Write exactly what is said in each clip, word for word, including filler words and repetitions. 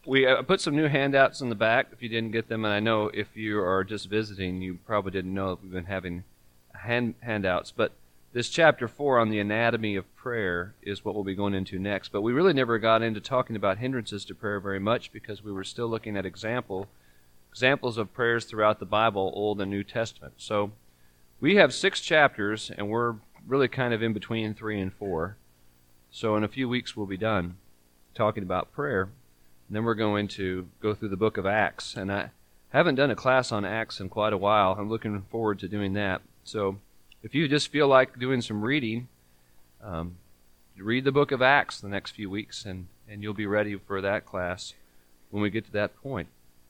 we uh, put some new handouts in the back if you didn't get them, and I know if you are just visiting, you probably didn't know that we've been having hand, handouts. But this chapter four on the anatomy of prayer is what we'll be going into next. But we really never got into talking about hindrances to prayer very much because we were still looking at example examples of prayers throughout the Bible, Old and New Testament. So we have six chapters, and we're really kind of in between three and four. So in a few weeks we'll be done talking about prayer. And then we're going to go through the book of Acts. And I haven't done a class on Acts in quite a while. I'm looking forward to doing that. So if you just feel like doing some reading, um, read the book of Acts the next few weeks, and, and you'll be ready for that class when we get to that point.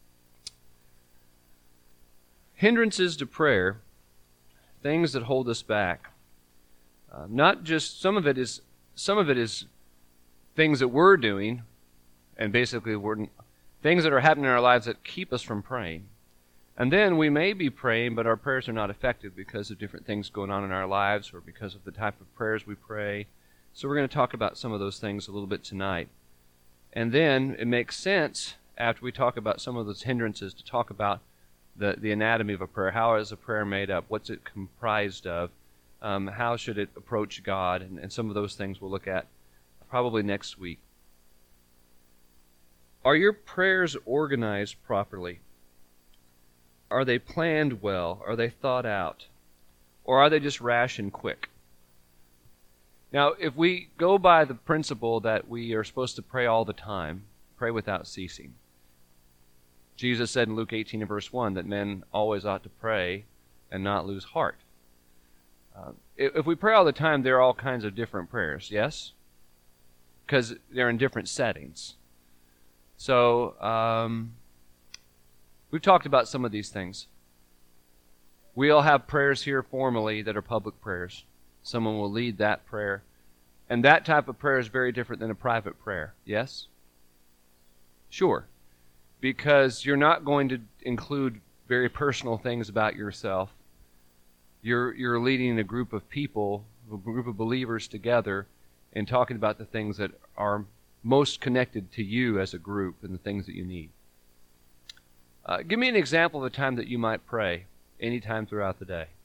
Hindrances to prayer, things that hold us back. Uh, not just, some of it is some of it is things that we're doing, and basically we're, things that are happening in our lives that keep us from praying. And then we may be praying, but our prayers are not effective because of different things going on in our lives or because of the type of prayers we pray. So we're going to talk about some of those things a little bit tonight. And then it makes sense, after we talk about some of those hindrances, to talk about the, the anatomy of a prayer. How is a prayer made up? What's it comprised of? Um, how should it approach God? And, and some of those things we'll look at probably next week. Are your prayers organized properly? Are they planned well? Are they thought out? Or are they just rash and quick? Now, if we go by the principle that we are supposed to pray all the time, pray without ceasing. Jesus said in Luke eighteen and verse one that men always ought to pray and not lose heart. Uh, if we pray all the time, there are all kinds of different prayers, yes? Because they're in different settings. So, um, we've talked about some of these things. We all have prayers here formally that are public prayers. Someone will lead that prayer. And that type of prayer is very different than a private prayer, yes? Sure. Because you're not going to include very personal things about yourself. You're you're leading a group of people, a group of believers together, and talking about the things that are most connected to you as a group and the things that you need. Uh, give me an example of a time that you might pray anytime throughout the day.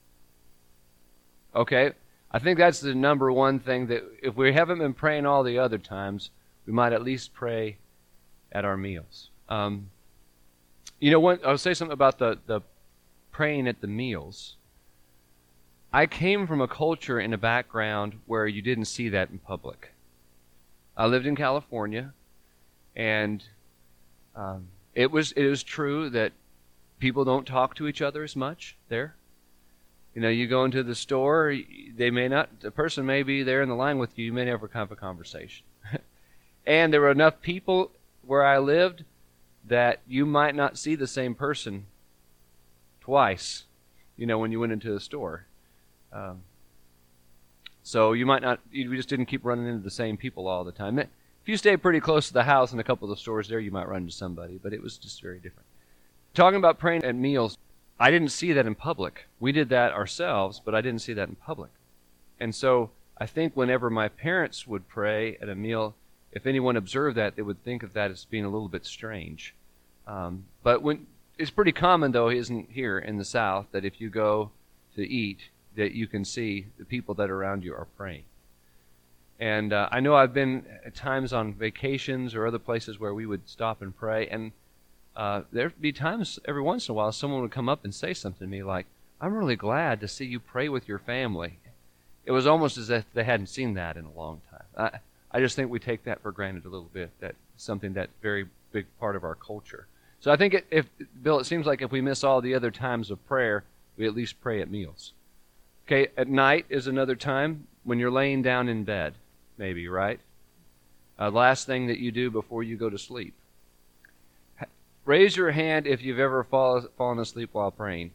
Okay, I think that's the number one thing, that if we haven't been praying all the other times, we might at least pray at our meals. Um, you know, when, I'll say something about the, the praying at the meals. I came from a culture in a background where you didn't see that in public. I lived in California, and um, it was it was true that people don't talk to each other as much there. You know, you go into the store, they may not, the person may be there in the line with you, you may never have a conversation. And there were enough people where I lived that you might not see the same person twice, you know, when you went into the store. Um, so you might not, you just didn't keep running into the same people all the time. If you stay pretty close to the house and a couple of the stores there, you might run into somebody, but it was just very different. Talking about praying at meals, I didn't see that in public. We did that ourselves, but I didn't see that in public. And so I think whenever my parents would pray at a meal, if anyone observed that, they would think of that as being a little bit strange. Um, but when it's pretty common, though, isn't here in the South, that if you go to eat, that you can see the people that are around you are praying. And uh, I know I've been at times on vacations or other places where we would stop and pray, and uh, there'd be times every once in a while someone would come up and say something to me like, "I'm really glad to see you pray with your family." It was almost as if they hadn't seen that in a long time. I, I just think we take that for granted a little bit, that's something that's very big part of our culture. So I think, it, if Bill, it seems like if we miss all the other times of prayer, we at least pray at meals. Okay, at night is another time when you're laying down in bed, maybe, right? Uh, last thing that you do before you go to sleep. Raise your hand if you've ever fall, fallen asleep while praying.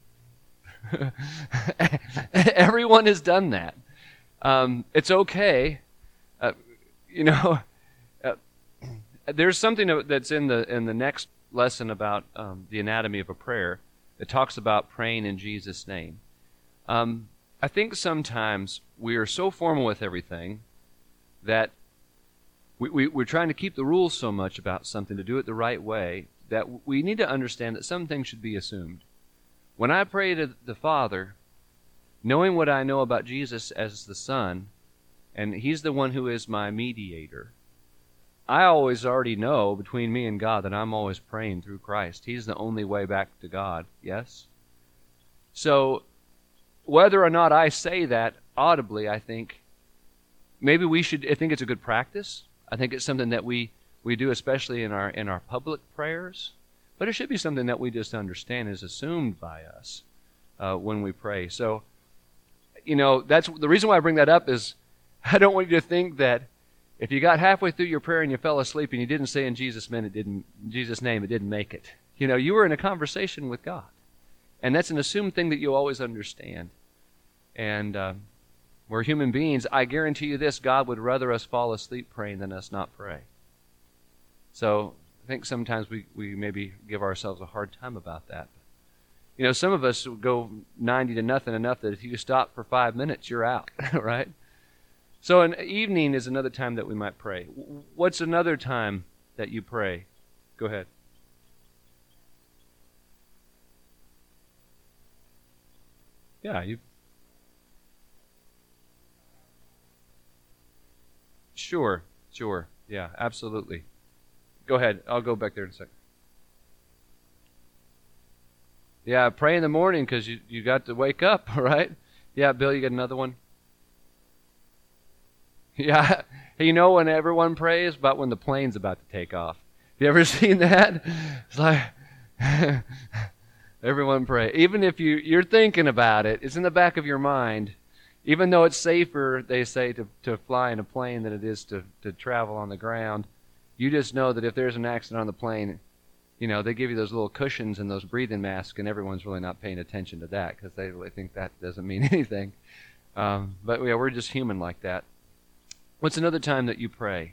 Everyone has done that. Um, it's okay. Uh, you know, uh, there's something that's in the in the next lesson about um, the anatomy of a prayer that talks about praying in Jesus' name. Um, I think sometimes we are so formal with everything that we, we, we're trying to keep the rules so much about something, to do it the right way, that we need to understand that some things should be assumed. When I pray to the Father, knowing what I know about Jesus as the Son, and He's the one who is my mediator, I always already know between me and God that I'm always praying through Christ. He's the only way back to God, yes? So, whether or not I say that audibly, I think maybe we should, I think it's a good practice. I think it's something that we, we do, especially in our in our public prayers. But it should be something that we just understand is assumed by us uh, when we pray. So, you know, that's the reason why I bring that up is I don't want you to think that if you got halfway through your prayer and you fell asleep and you didn't say in Jesus' name, it didn't, in Jesus' name, it didn't make it. You know, you were in a conversation with God. And that's an assumed thing that you always understand. And uh, we're human beings. I guarantee you this, God would rather us fall asleep praying than us not pray. So I think sometimes we, we maybe give ourselves a hard time about that. You know, some of us go ninety to nothing enough that if you stop for five minutes, you're out, right? So an evening is another time that we might pray. What's another time that you pray? Go ahead. Yeah, you. Sure, sure. Yeah, absolutely. Go ahead. I'll go back there in a second. Yeah, pray in the morning because you, you got to wake up, right? Yeah, Bill, you got another one? Yeah, you know when everyone prays about when the plane's about to take off. You ever seen that? It's like everyone pray. Even if you, you're thinking about it, it's in the back of your mind. Even though it's safer, they say, to, to fly in a plane than it is to, to travel on the ground, you just know that if there's an accident on the plane, you know, they give you those little cushions and those breathing masks, and everyone's really not paying attention to that because they really think that doesn't mean anything. Um, but yeah, we're just human like that. What's another time that you pray?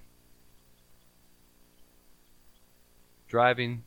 Driving?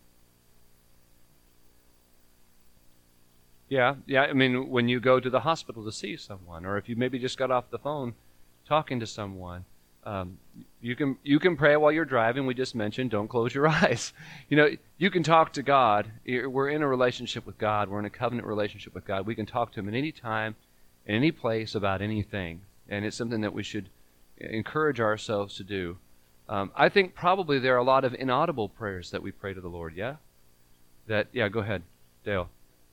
Yeah, yeah. I mean, when you go to the hospital to see someone, or if you maybe just got off the phone talking to someone, um, you can you can pray while you're driving. We just mentioned, don't close your eyes. You know, you can talk to God. We're in a relationship with God. We're in a covenant relationship with God. We can talk to Him at any time, in any place, about anything, and it's something that we should encourage ourselves to do. Um, I think probably there are a lot of inaudible prayers that we pray to the Lord. Yeah, that yeah. Go ahead, Dale.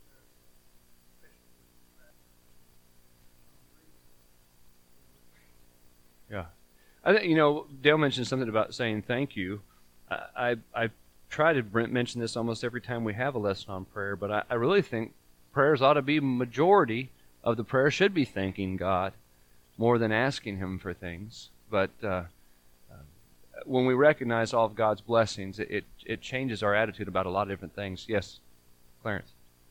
Yeah. I think, you know, Dale mentioned something about saying thank you. I, I, I try to mention this almost every time we have a lesson on prayer, but I, I really think prayers ought to be, majority of the prayer should be thanking God more than asking Him for things. But uh, uh, when we recognize all of God's blessings, it, it, it changes our attitude about a lot of different things. Yes, Clarence?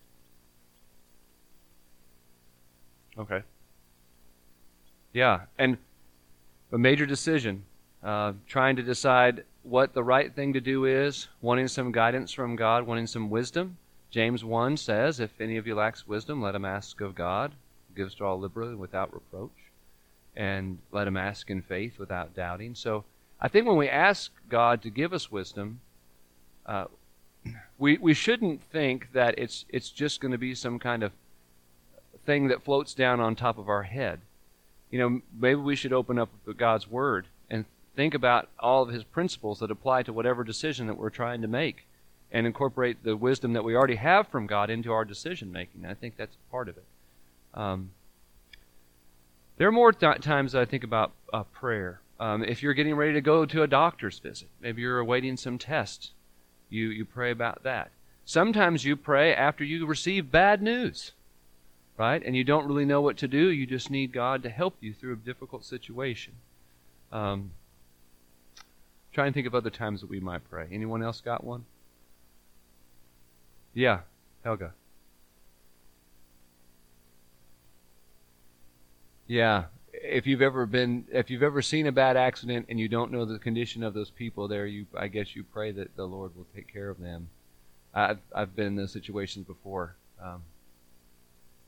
Okay. Yeah, and a major decision, uh, trying to decide what the right thing to do is, wanting some guidance from God, wanting some wisdom. James one says, if any of you lacks wisdom, let him ask of God, who gives to all liberally without reproach, and let him ask in faith without doubting. So I think when we ask God to give us wisdom, uh, we we shouldn't think that it's it's just going to be some kind of thing that floats down on top of our head. You know, maybe we should open up God's Word and think about all of His principles that apply to whatever decision that we're trying to make and incorporate the wisdom that we already have from God into our decision making. I think that's part of it. Um, there are more th- times that I think about uh, prayer. Um, if you're getting ready to go to a doctor's visit, maybe you're awaiting some tests, you, you pray about that. Sometimes you pray after you receive bad news. Right? And you don't really know what to do. You just need God to help you through a difficult situation. Um, try and think of other times that we might pray. Anyone else got one? Yeah, Helga. Yeah. If you've ever been, if you've ever seen a bad accident and you don't know the condition of those people there, you, I guess you pray that the Lord will take care of them. I've I've been in those situations before. Um,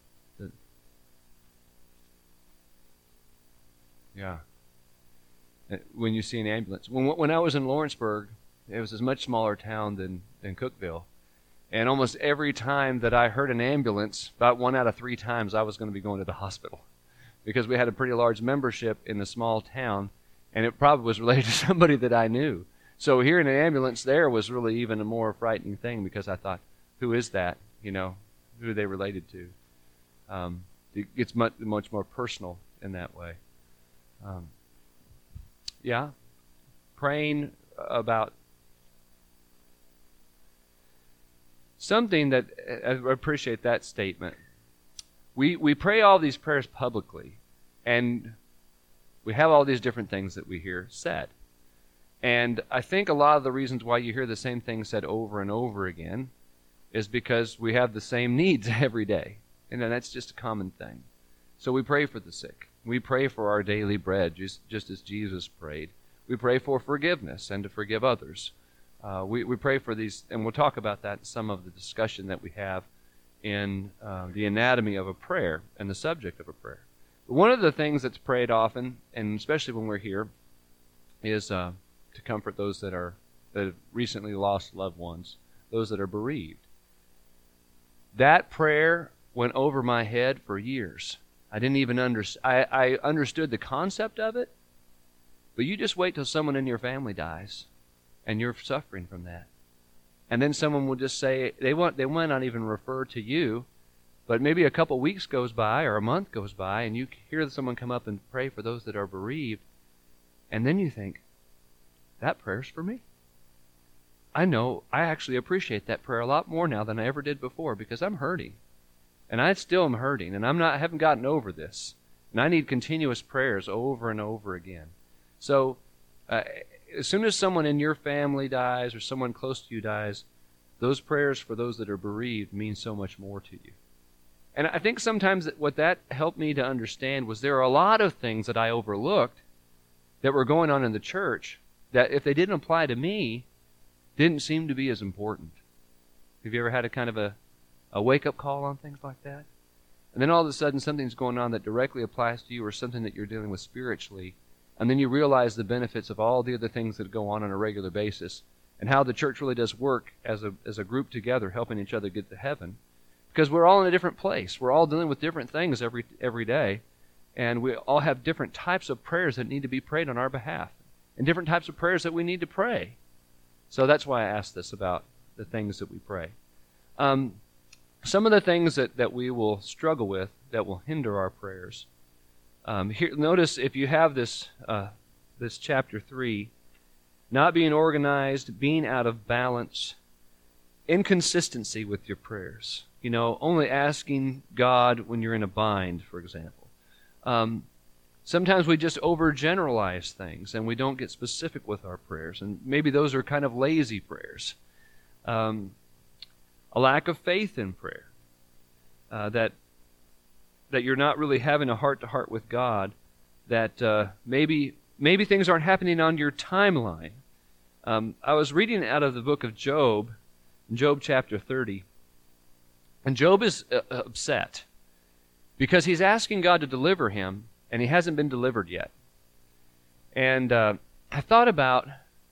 Yeah. when you see an ambulance. When, when I was in Lawrenceburg, it was a much smaller town than, than Cookeville. And almost every time that I heard an ambulance, about one out of three times I was going to be going to the hospital. Because we had a pretty large membership in the small town, and it probably was related to somebody that I knew. So hearing an ambulance there was really even a more frightening thing, because I thought, who is that? You know, who are they related to? Um, it gets much, much more personal in that way. Um, yeah, praying about something that, I appreciate that statement. We we pray all these prayers publicly, and we have all these different things that we hear said. And I think a lot of the reasons why you hear the same thing said over and over again is because we have the same needs every day. And that's just a common thing. So we pray for the sick. We pray for our daily bread, just, just as Jesus prayed. We pray for forgiveness and to forgive others. Uh, we, we pray for these, and we'll talk about that in some of the discussion that we have in uh, the anatomy of a prayer and the subject of a prayer. But one of the things that's prayed often, and especially when we're here, is uh, to comfort those that are that have recently lost loved ones, those that are bereaved. That prayer went over my head for years. I didn't even understand. I, I understood the concept of it, but you just wait till someone in your family dies, and you're suffering from that. And then someone will just say, they want, they might not even refer to you, but maybe a couple weeks goes by or a month goes by, and you hear someone come up and pray for those that are bereaved, and then you think, that prayer's for me. I know, I actually appreciate that prayer a lot more now than I ever did before, because I'm hurting. And I still am hurting, and I'm not, I haven't gotten over this. And I need continuous prayers over and over again. So, uh, as soon as someone in your family dies or someone close to you dies, those prayers for those that are bereaved mean so much more to you. And I think sometimes that what that helped me to understand was there are a lot of things that I overlooked that were going on in the church that if they didn't apply to me, didn't seem to be as important. Have you ever had a kind of a, a wake-up call on things like that? And then all of a sudden something's going on that directly applies to you, or something that you're dealing with spiritually, and then you realize the benefits of all the other things that go on on a regular basis, and how the church really does work as a as a group together, helping each other get to heaven. Because we're all in a different place. We're all dealing with different things every every day, and we all have different types of prayers that need to be prayed on our behalf, and different types of prayers that we need to pray. So that's why I asked this about the things that we pray. Um, some of the things that, that we will struggle with that will hinder our prayers. Um, here, notice if you have this uh, this chapter three, not being organized, being out of balance, inconsistency with your prayers. You know, only asking God when you're in a bind, for example. Um, sometimes we just overgeneralize things and we don't get specific with our prayers, and maybe those are kind of lazy prayers. Um, a lack of faith in prayer, uh, that that you're not really having a heart-to-heart with God, that uh, maybe maybe things aren't happening on your timeline. Um, I was reading out of the book of Job, Job chapter thirty, and Job is uh, upset because he's asking God to deliver him, and he hasn't been delivered yet. And uh, I thought about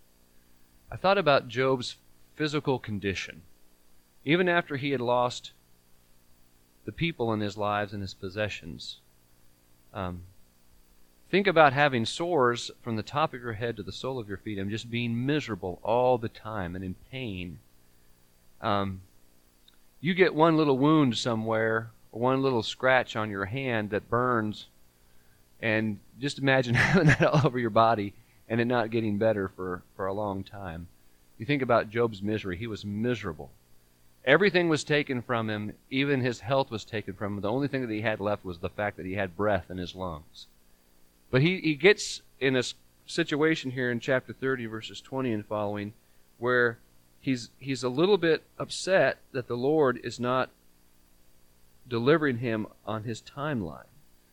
I thought about Job's physical condition, even after he had lost the people in his lives and his possessions. Um, think about having sores from the top of your head to the sole of your feet and just being miserable all the time and in pain. Um, you get one little wound somewhere, or one little scratch on your hand that burns, and just imagine having that all over your body and it not getting better for, for a long time. You think about Job's misery. He was miserable. Everything was taken from him. Even his health was taken from him. The only thing that he had left was the fact that he had breath in his lungs. But he, he gets in a situation here in chapter thirty, verses twenty and following, where he's he's a little bit upset that the Lord is not delivering him on his timeline.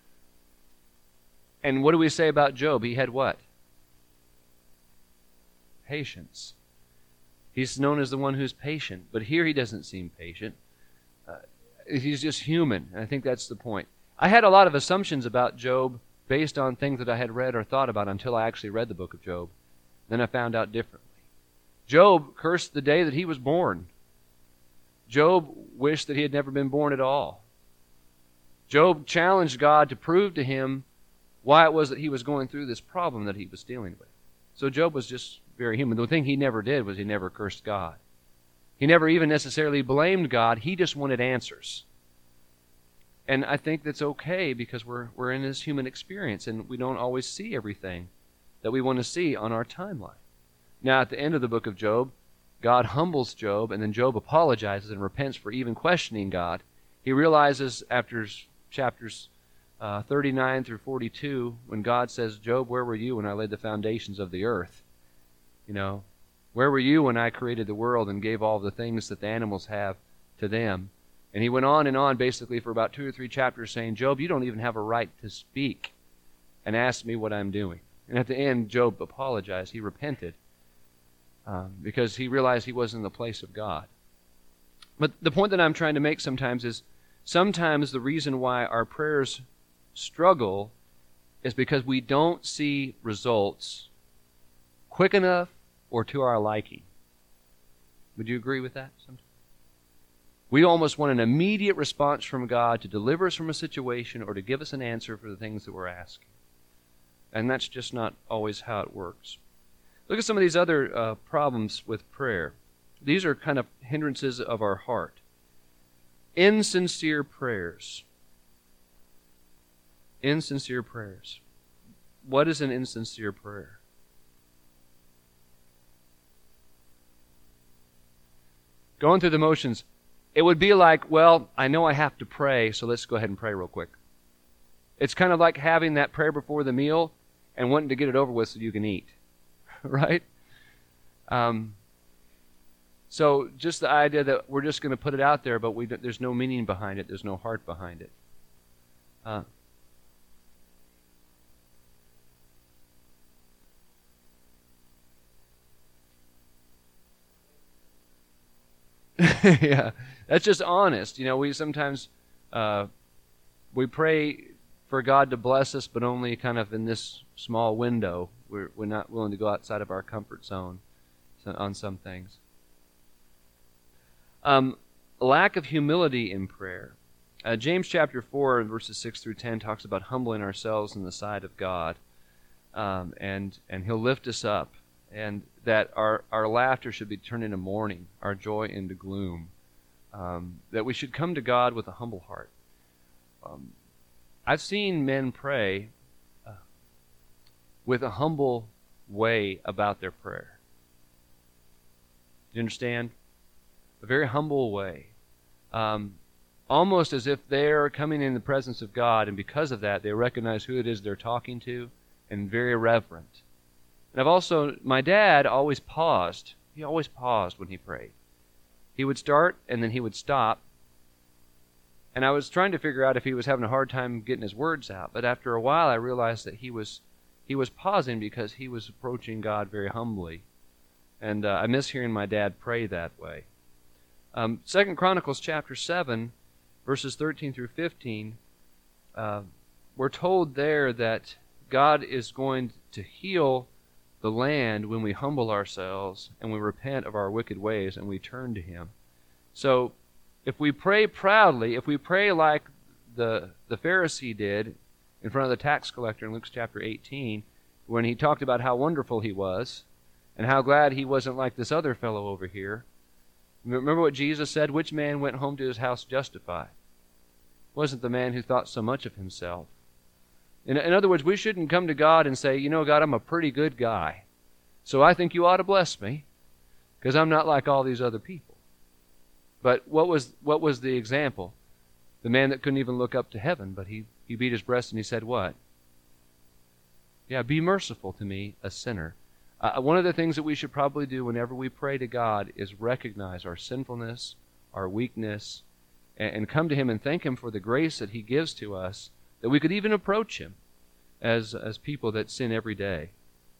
And what do we say about Job? He had what? Patience. He's known as the one who's patient, but here he doesn't seem patient. Uh, he's just human, and I think that's the point. I had a lot of assumptions about Job based on things that I had read or thought about until I actually read the book of Job. Then I found out differently. Job cursed the day that he was born. Job wished that he had never been born at all. Job challenged God to prove to him why it was that he was going through this problem that he was dealing with. So Job was just very human. The thing he never did was he never cursed God. He never even necessarily blamed God. He just wanted answers. And I think that's okay because we're we're in this human experience and we don't always see everything that we want to see on our timeline. Now, at the end of the book of Job, God humbles Job, and then Job apologizes and repents for even questioning God. He realizes after chapters uh, thirty-nine through forty-two, when God says, Job, where were you when I laid the foundations of the earth? You know, where were you when I created the world and gave all the things that the animals have to them? And he went on and on basically for about two or three chapters saying, Job, you don't even have a right to speak and ask me what I'm doing. And at the end, Job apologized. He repented um, because he realized he was in the place of God. But the point that I'm trying to make sometimes is sometimes the reason why our prayers struggle is because we don't see results quick enough or to our liking. Would you agree with that sometimes? We almost want an immediate response from God to deliver us from a situation or to give us an answer for the things that we're asking. And that's just not always how it works. Look at some of these other uh, problems with prayer. These are kind of hindrances of our heart. Insincere prayers. Insincere prayers. What is an insincere prayer? Going through the motions. It would be like, well, I know I have to pray, so let's go ahead and pray real quick. It's kind of like having that prayer before the meal and wanting to get it over with so you can eat, right? Um, so just the idea that we're just going to put it out there, but we there's no meaning behind it. There's no heart behind it. Uh, yeah, that's just honest. You know, we sometimes uh, we pray for God to bless us, but only kind of in this small window. We're we're not willing to go outside of our comfort zone on some things. Um, lack of humility in prayer. Uh, James chapter four, verses six through ten, talks about humbling ourselves in the sight of God, um, and and He'll lift us up. And that our, our laughter should be turned into mourning, our joy into gloom. Um, that we should come to God with a humble heart. Um, I've seen men pray uh, with a humble way about their prayer. Do you understand? A very humble way. Um, almost as if they're coming in the presence of God, and because of that, they recognize who it is they're talking to, and very reverent. And I've also, my dad always paused. He always paused when he prayed. He would start, and then he would stop. And I was trying to figure out if he was having a hard time getting his words out. But after a while, I realized that he was he was pausing because he was approaching God very humbly. And uh, I miss hearing my dad pray that way. Um, Second Chronicles chapter seven, verses thirteen through fifteen, uh, we're told there that God is going to heal the land when we humble ourselves and we repent of our wicked ways and we turn to Him. So if we pray proudly, if we pray like the the Pharisee did in front of the tax collector in Luke chapter eighteen, when he talked about how wonderful he was and how glad he wasn't like this other fellow over here. Remember what Jesus said? Which man went home to his house justified? It wasn't the man who thought so much of himself. In, in other words, we shouldn't come to God and say, you know, God, I'm a pretty good guy, so I think you ought to bless me because I'm not like all these other people. But what was what was the example? The man that couldn't even look up to heaven, but he, he beat his breast and he said what? Yeah, be merciful to me, a sinner. Uh, one of the things that we should probably do whenever we pray to God is recognize our sinfulness, our weakness, and, and come to Him and thank Him for the grace that He gives to us, that we could even approach Him as as people that sin every day.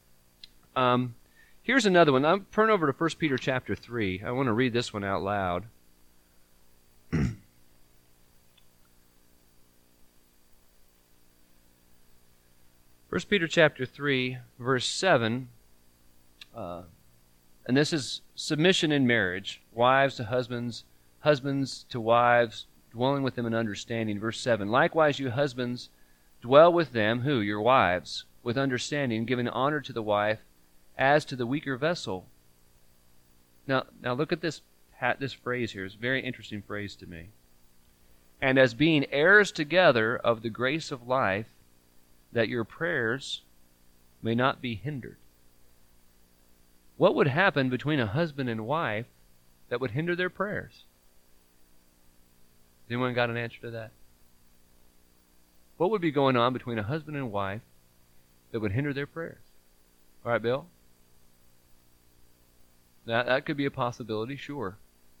Um, here's another one. I'm turn over to First Peter chapter three. I want to read this one out loud. First Peter chapter three, verse seven, uh, and this is submission in marriage, wives to husbands, husbands to wives, dwelling with them in understanding. Verse seven, likewise you husbands, dwell with them, who? Your wives, with understanding, giving honor to the wife as to the weaker vessel. Now, now look at this, this phrase here. It's a very interesting phrase to me. And as being heirs together of the grace of life, that your prayers may not be hindered. What would happen between a husband and wife that would hinder their prayers? Has anyone got an answer to that? What would be going on between a husband and wife that would hinder their prayers? All right, Bill? That, that could be a possibility, sure.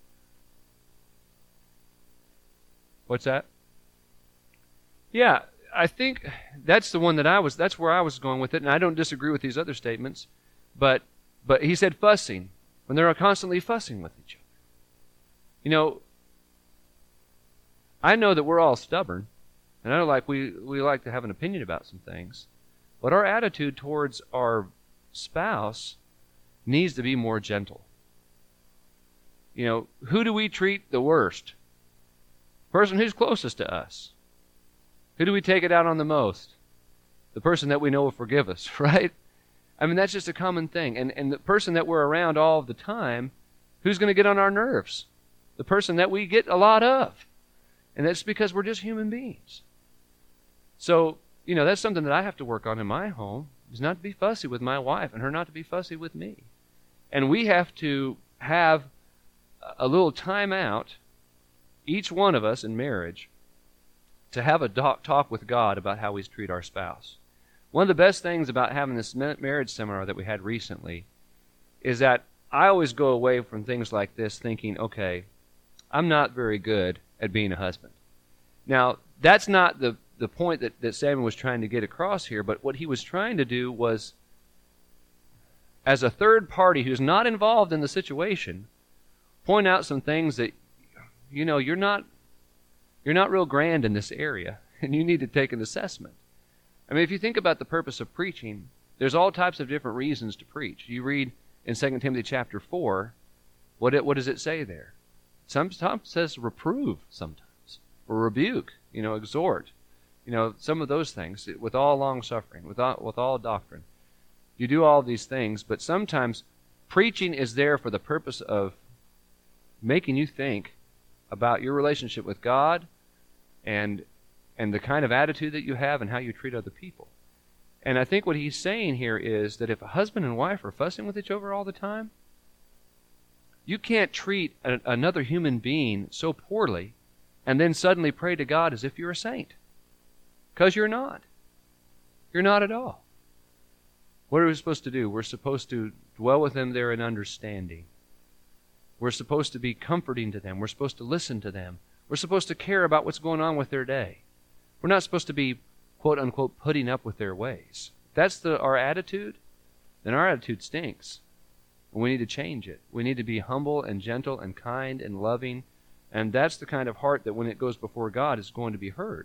What's that? Yeah, I think that's the one that I was, that's where I was going with it, and I don't disagree with these other statements, but but he said fussing, when they're constantly fussing with each other. You know, I know that we're all stubborn, and I know like we, we like to have an opinion about some things, but our attitude towards our spouse needs to be more gentle. You know, who do we treat the worst? Person who's closest to us. Who do we take it out on the most? The person that we know will forgive us, right? I mean, that's just a common thing. And and the person that we're around all the time, who's going to get on our nerves? The person that we get a lot of. And that's because we're just human beings. So, you know, that's something that I have to work on in my home, is not to be fussy with my wife and her not to be fussy with me. And we have to have a little time out, each one of us in marriage, to have a talk with God about how we treat our spouse. One of the best things about having this marriage seminar that we had recently is that I always go away from things like this thinking, okay, I'm not very good at being a husband. Now, that's not the, the point that, that Samuel was trying to get across here, but what he was trying to do was, as a third party who's not involved in the situation, point out some things that, you know, you're not you're not real grand in this area, and you need to take an assessment. I mean, if you think about the purpose of preaching, there's all types of different reasons to preach. You read in Second Timothy chapter four, what it, what does it say there? Sometimes it says reprove sometimes, or rebuke, you know, exhort, you know, some of those things, with all long suffering, with all, with all doctrine. You do all these things, but sometimes preaching is there for the purpose of making you think about your relationship with God and and the kind of attitude that you have and how you treat other people. And I think what he's saying here is that if a husband and wife are fussing with each other all the time, you can't treat a, another human being so poorly and then suddenly pray to God as if you're a saint. Because you're not. You're not at all. What are we supposed to do? We're supposed to dwell with them there in understanding. We're supposed to be comforting to them. We're supposed to listen to them. We're supposed to care about what's going on with their day. We're not supposed to be, quote unquote, putting up with their ways. If that's the, our attitude, then our attitude stinks. And we need to change it. We need to be humble and gentle and kind and loving. And that's the kind of heart that when it goes before God is going to be heard.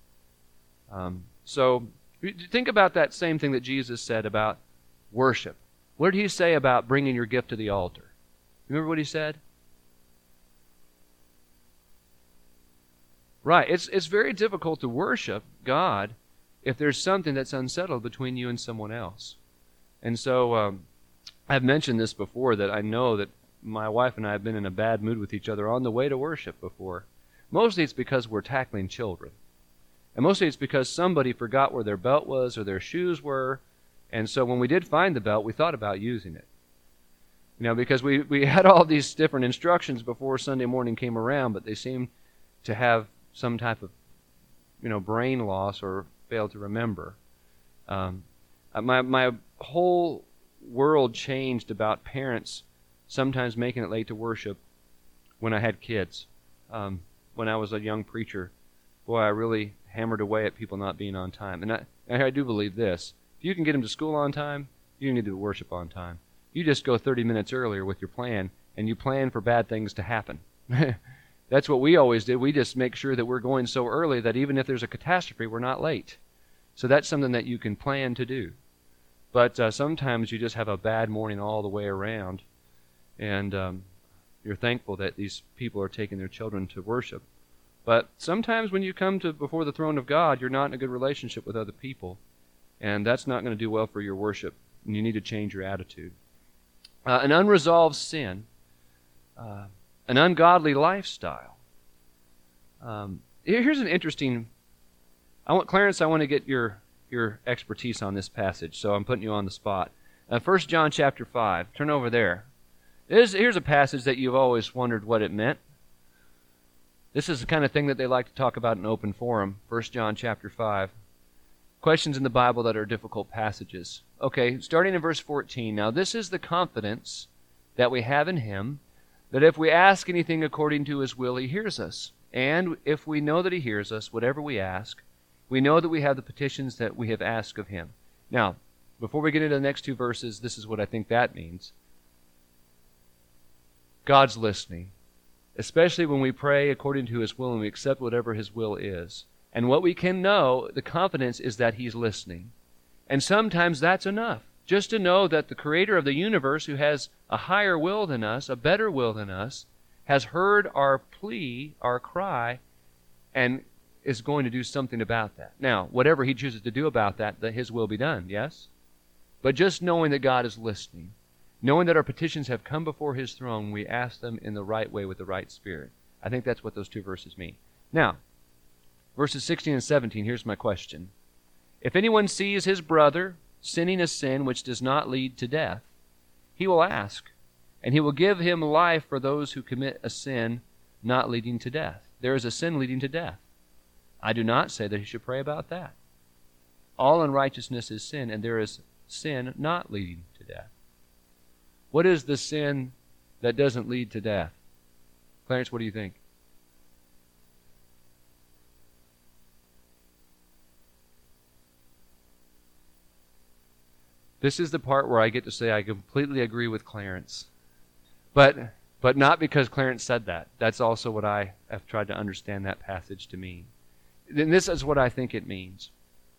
Um, so think about that same thing that Jesus said about worship. What did he say about bringing your gift to the altar? Remember what he said? Right. It's it's very difficult to worship God if there's something that's unsettled between you and someone else. And so um, I've mentioned this before, that I know that my wife and I have been in a bad mood with each other on the way to worship before. Mostly it's because we're tackling children. And mostly it's because somebody forgot where their belt was or their shoes were. And so when we did find the belt, we thought about using it. You know, because we, we had all these different instructions before Sunday morning came around, but they seemed to have some type of, you know, brain loss or failed to remember. Um, my my whole world changed about parents sometimes making it late to worship when I had kids. Um, when I was a young preacher, boy, I really hammered away at people not being on time. And I, I do believe this. If you can get them to school on time, you need to worship on time. You just go thirty minutes earlier with your plan, and you plan for bad things to happen. That's what we always did. We just make sure that we're going so early that even if there's a catastrophe, we're not late. So that's something that you can plan to do. But uh, sometimes you just have a bad morning all the way around, and um, you're thankful that these people are taking their children to worship. But sometimes when you come to before the throne of God, you're not in a good relationship with other people, and that's not going to do well for your worship, and you need to change your attitude. Uh, an unresolved sin, uh, an ungodly lifestyle. Um, here's an interesting. I want Clarence. I want to get your your expertise on this passage, so I'm putting you on the spot. Uh, First John chapter five. Turn over there. Here's, here's a passage that you've always wondered what it meant. This is the kind of thing that they like to talk about in open forum. First John chapter five. Questions in the Bible that are difficult passages. Okay, starting in verse fourteen. Now this is the confidence that we have in him, that if we ask anything according to his will, he hears us. And if we know that he hears us, whatever we ask, we know that we have the petitions that we have asked of him. Now, before we get into the next two verses, this is what I think that means. God's listening, especially when we pray according to his will and we accept whatever his will is. And what we can know, the confidence, is that he's listening. And sometimes that's enough. Just to know that the creator of the universe, who has a higher will than us, a better will than us, has heard our plea, our cry, and is going to do something about that. Now, whatever he chooses to do about that, that his will be done, yes? But just knowing that God is listening, knowing that our petitions have come before his throne, we ask them in the right way with the right spirit. I think that's what those two verses mean. Now, verses sixteen and seventeen, here's my question. If anyone sees his brother sinning a sin which does not lead to death, he will ask, and he will give him life for those who commit a sin not leading to death. There is a sin leading to death. I do not say that he should pray about that. All unrighteousness is sin, and there is sin not leading to death. What is the sin that doesn't lead to death? Clarence, what do you think? This is the part where I get to say I completely agree with Clarence. But but not because Clarence said that. That's also what I have tried to understand that passage to mean. And this is what I think it means.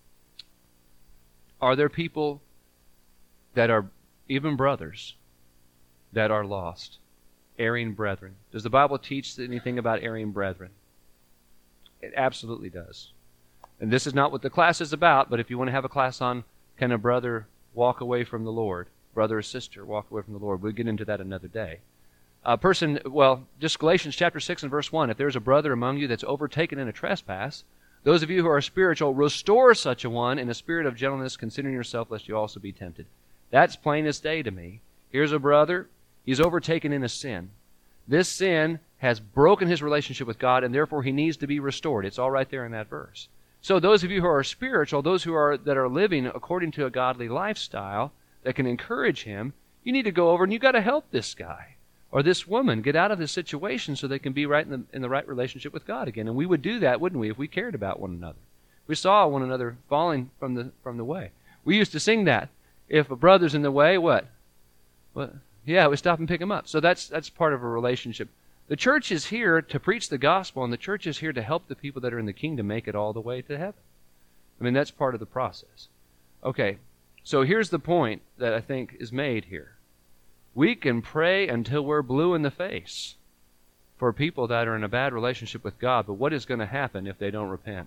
Are there people that are even brothers that are lost? Erring brethren. Does the Bible teach anything about erring brethren? It absolutely does. And this is not what the class is about, but if you want to have a class on can a brother walk away from the Lord, brother or sister walk away from the Lord, we'll get into that another day. A person, well, just Galatians chapter six and verse one, if there's a brother among you that's overtaken in a trespass, those of you who are spiritual, restore such a one in a spirit of gentleness, considering yourself, lest you also be tempted. That's plain as day to me. Here's a brother, he's overtaken in a sin. This sin has broken his relationship with God, and therefore he needs to be restored. It's all right there in that verse. So those of you who are spiritual, those who are that are living according to a godly lifestyle that can encourage him, you need to go over and you've got to help this guy or this woman get out of this situation so they can be right in the, in the right relationship with God again. And we would do that, wouldn't we, if we cared about one another? We saw one another falling from the from the way. We used to sing that. If a brother's in the way, what? What? Yeah, we stop and pick him up. So that's that's part of a relationship. The church is here to preach the gospel, and the church is here to help the people that are in the kingdom make it all the way to heaven. I mean, that's part of the process. Okay, so here's the point that I think is made here. We can pray until we're blue in the face for people that are in a bad relationship with God, but what is going to happen if they don't repent?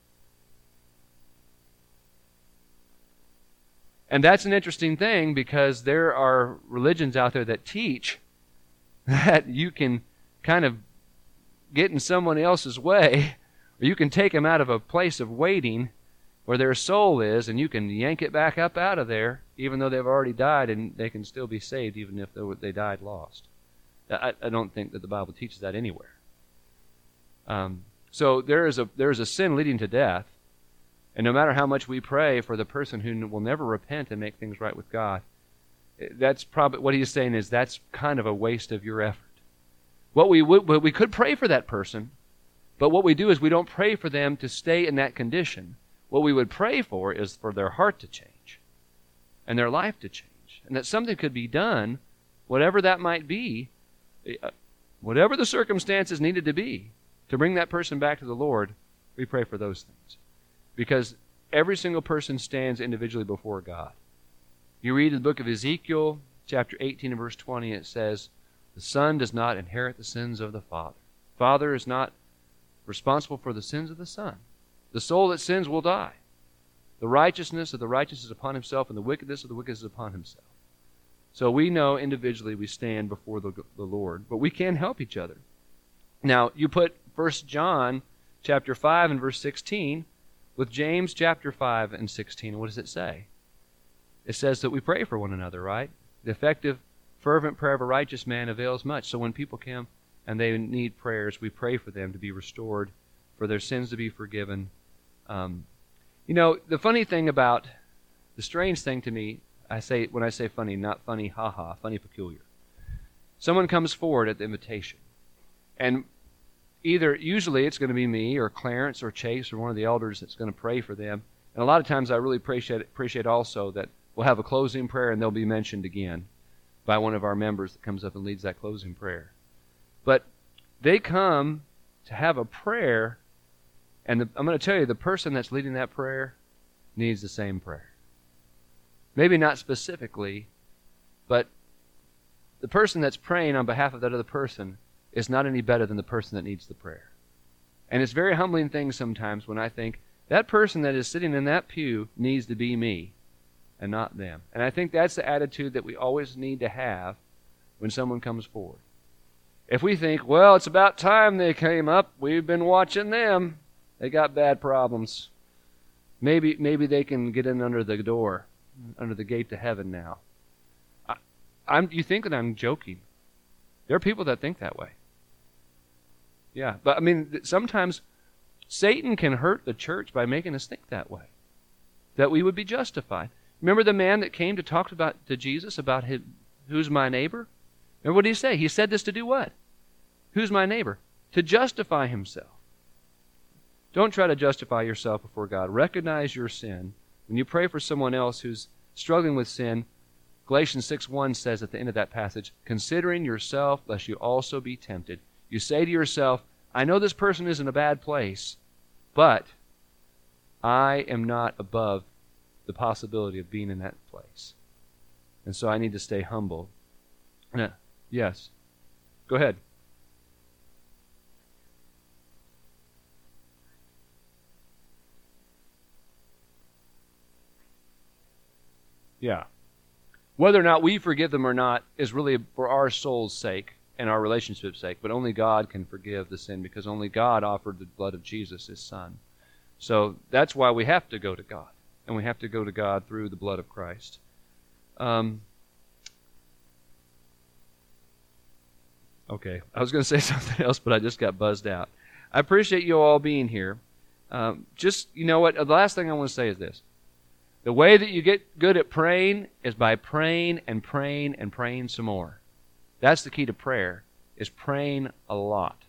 And that's an interesting thing because there are religions out there that teach that you can kind of get in someone else's way, or you can take them out of a place of waiting where their soul is, and you can yank it back up out of there, even though they've already died, and they can still be saved, even if they, were, they died lost. I, I don't think that the Bible teaches that anywhere. Um, so there is a there is a sin leading to death, and no matter how much we pray for the person who will never repent and make things right with God, that's probably what he's saying is that's kind of a waste of your effort. What we would, we could pray for that person, but what we do is we don't pray for them to stay in that condition. What we would pray for is for their heart to change and their life to change, and that something could be done, whatever that might be, whatever the circumstances needed to be, to bring that person back to the Lord. We pray for those things. Because every single person stands individually before God. You read the book of Ezekiel, chapter eighteen and verse twenty, it says, the Son does not inherit the sins of the Father. Father is not responsible for the sins of the Son. The soul that sins will die. The righteousness of the righteous is upon himself, and the wickedness of the wicked is upon himself. So we know individually we stand before the, the Lord, but we can help each other. Now, you put First John chapter five and verse sixteen with James chapter five and sixteen. What does it say? It says that we pray for one another, right? The effective, fervent prayer of a righteous man avails much. So when people come and they need prayers, we pray for them to be restored, for their sins to be forgiven. Um, you know, the funny thing about, the strange thing to me, I say when I say funny, not funny, ha-ha, funny peculiar. Someone comes forward at the invitation, and either, usually it's going to be me or Clarence or Chase or one of the elders that's going to pray for them. And a lot of times I really appreciate appreciate also that we'll have a closing prayer and they'll be mentioned again by one of our members that comes up and leads that closing prayer. But they come to have a prayer, and the, I'm going to tell you, the person that's leading that prayer needs the same prayer. Maybe not specifically, but the person that's praying on behalf of that other person is not any better than the person that needs the prayer. And it's a very humbling thing sometimes when I think that person that is sitting in that pew needs to be me and not them. And I think that's the attitude that we always need to have when someone comes forward. If we think, well, it's about time they came up, we've been watching them, they got bad problems. Maybe maybe they can get in under the door, under the gate to heaven now. I, I'm, you think that I'm joking. There are people that think that way. Yeah, but I mean, sometimes Satan can hurt the church by making us think that way, that we would be justified. Remember the man that came to talk about to Jesus about his, who's my neighbor? Remember what did he say? He said this to do what? Who's my neighbor? To justify himself. Don't try to justify yourself before God. Recognize your sin. When you pray for someone else who's struggling with sin, Galatians six one says at the end of that passage, considering yourself lest you also be tempted. You say to yourself, I know this person is in a bad place, but I am not above the possibility of being in that place. And so I need to stay humble. Uh, yes. Go ahead. Yeah. Whether or not we forgive them or not is really for our soul's sake and our relationship's sake, but only God can forgive the sin because only God offered the blood of Jesus, his Son. So that's why we have to go to God, and we have to go to God through the blood of Christ. Um, okay, I was going to say something else, but I just got buzzed out. I appreciate you all being here. Um, just, you know what, the last thing I want to say is this. The way that you get good at praying is by praying and praying and praying some more. That's the key to prayer, is praying a lot.